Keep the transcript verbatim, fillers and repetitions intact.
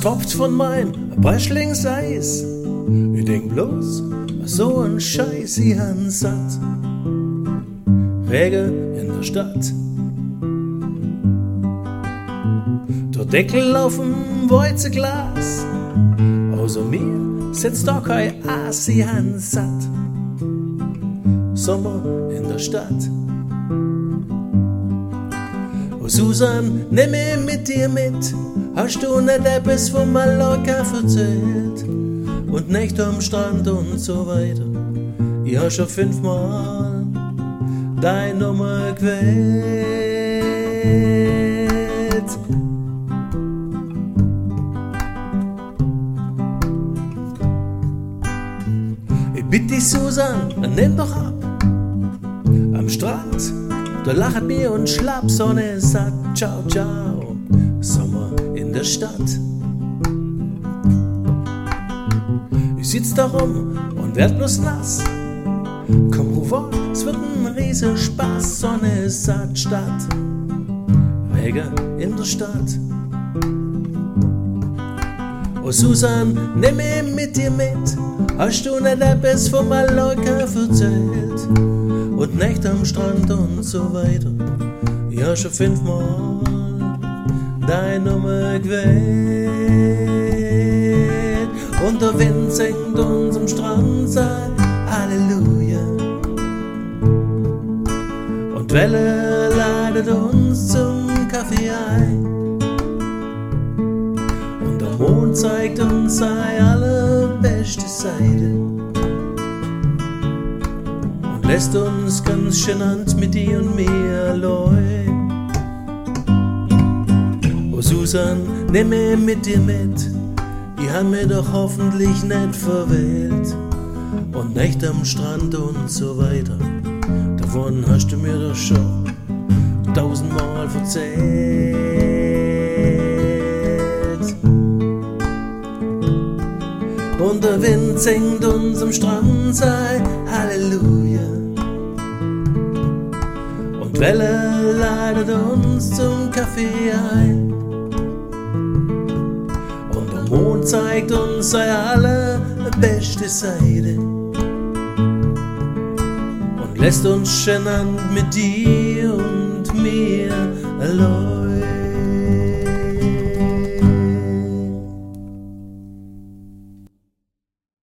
tropft von mein Breschlingseis. Ich denk bloß, so ein Scheiß, ich han satt. Regen in der Stadt. Der Deckel auf'm Weizeglas. Außer mir sitzt da kein Aas, ich han satt. Sommer in der Stadt. Oh Susan, nimm mich mit dir mit. Hast du nicht etwas von Mallorca erzählt? Und Nächte am Strand und so weiter. Ich hab schon fünfmal deine Nummer gewählt. Ich bitte dich, Susan, nimm doch ab. Am Strand, da lachet mir und schlapp, Sonne satt, ciao, ciao. Sommer in der Stadt. Ich sitz da rum und werd bloß nass. Komm, ruf an, es wird ein riesen Spaß. Sonne satt, Stadt, Regen in der Stadt. Oh Susan, nimm mich mit dir mit. Hast du nicht etwas von Mallorca erzählt? Und Nächte am Strand und so weiter. Ich hab schon fünfmal deine Nummer gewählt. Und der Wind singt uns am Strand, sagt Halleluja. Und Welle ladet uns zum Kaffee ein. Und der Mond zeigt uns seine allerbeste Seite. Und lässt uns ganz genannt mit dir und mir allein. Oh Susan, nimm mich mit dir mit. Ich hab mir doch hoffentlich nicht verwählt. Und Nächte am Strand und so weiter. Davon hast du mir doch schon tausendmal erzählt. Und der Wind singt uns am Strand, sei Halleluja. Und Welle ladet uns zum Kaffee ein. Mond zeigt uns seine allerbeste Seite und lässt uns genannt mit dir und mir allein.